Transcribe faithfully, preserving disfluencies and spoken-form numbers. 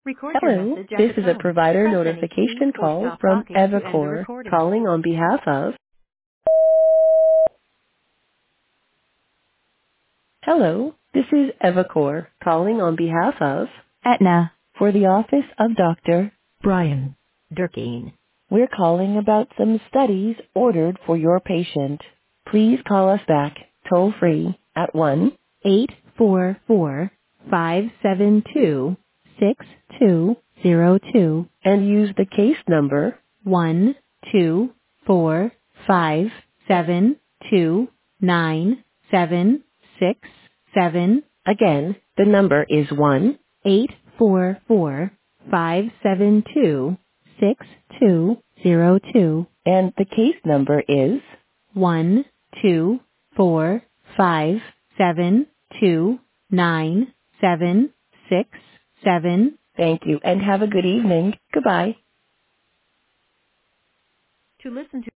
Record your Hello, message at this the is a tone. provider Press any key notification or call stop from talking to end the Evacor, recording. calling on behalf of... Hello, this is Evacor, calling on behalf of... Aetna. For the office of Doctor Brian Durkeen. We're calling about some studies ordered for your patient. Please call us back toll free at one eight four four, five seven two, six two zero two and use the case number one two four five seven two nine seven six seven. Again, the number is one eight four four five seven two six two zero two and the case number is one two four five seven two nine seven six seven. Thank you and have a good evening. Goodbye. To listen to